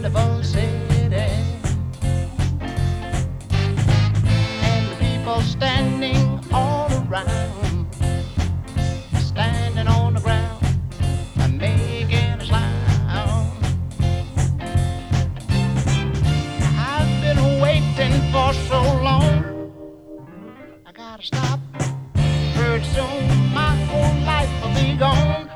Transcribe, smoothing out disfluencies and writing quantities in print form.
wonderful city, and the people standing all around, standing on the ground and making a sound. I've been waiting for so long, I gotta stop. Pretty soon my whole life will be gone.